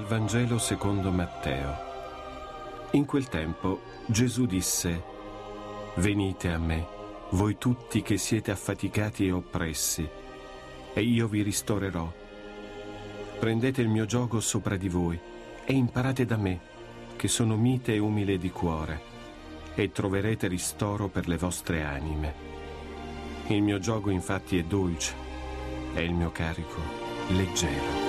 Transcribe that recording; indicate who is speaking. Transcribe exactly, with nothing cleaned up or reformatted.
Speaker 1: Dal Vangelo secondo Matteo. In quel tempo Gesù disse: «Venite a me, voi tutti che siete affaticati e oppressi, e io vi ristorerò. Prendete il mio giogo sopra di voi e imparate da me, che sono mite e umile di cuore, e troverete ristoro per le vostre anime. Il mio giogo infatti è dolce e il mio carico leggero».